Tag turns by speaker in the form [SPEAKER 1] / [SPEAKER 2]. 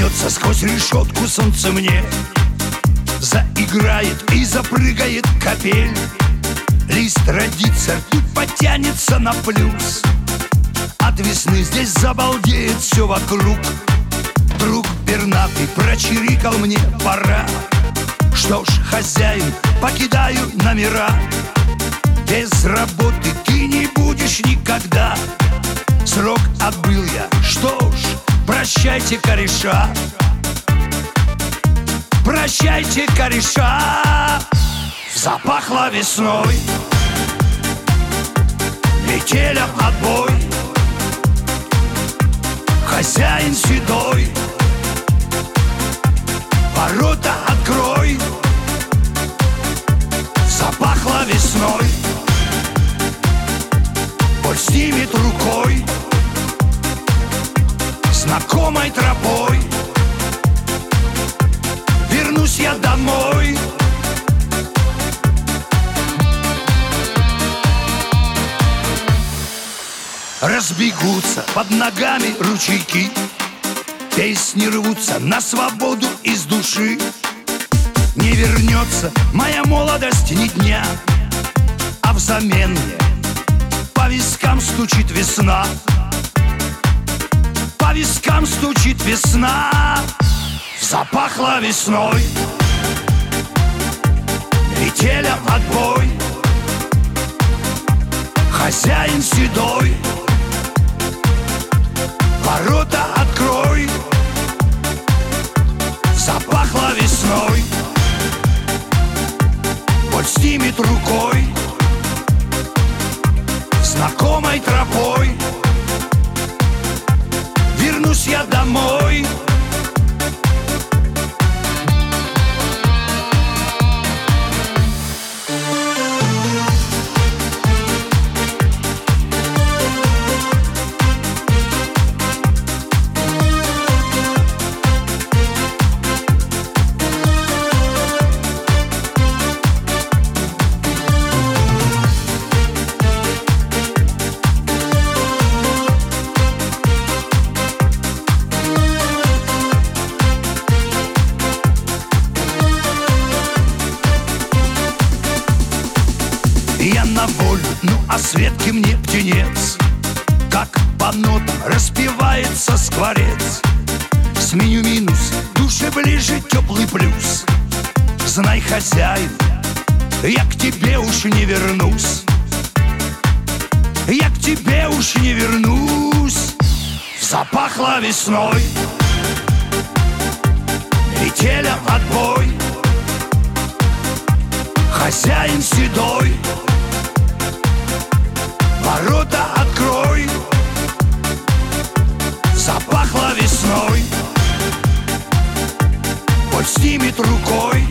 [SPEAKER 1] Вернется сквозь решетку солнце мне, заиграет и запрыгает капель. Лист родится, тут потянется на плюс. От весны здесь забалдеет все вокруг. Друг пернатый прочирикал мне: пора. Что ж, хозяин, покидаю номера. Без работы ты не будешь никогда. Срок отбыл я, что ж, прощайте, кореша. Прощайте, кореша. Запахло весной, метелям отбой. Хозяин седой, ворота открой. Запахло весной, боль снимет рукой, знакомой тропой вернусь я домой. Разбегутся под ногами ручейки, песни рвутся на свободу из души. Не вернется моя молодость ни дня, а взамен мне по вискам стучит весна. По вискам стучит весна. Запахло весной, метелям отбой. Хозяин седой, ворота открой. Запахло весной, боль снимет рукой, знакомой тропой вернусь я домой. Я на волю, ну а Светке мне птенец, как по нотам распевается скворец. Сменю минус, душе ближе теплый плюс. Знай, хозяин, я к тебе уж не вернусь. Я к тебе уж не вернусь. Запахло весной, метелям отбой. Хозяин седой, ворота открой. Запахло весной, боль снимет рукой,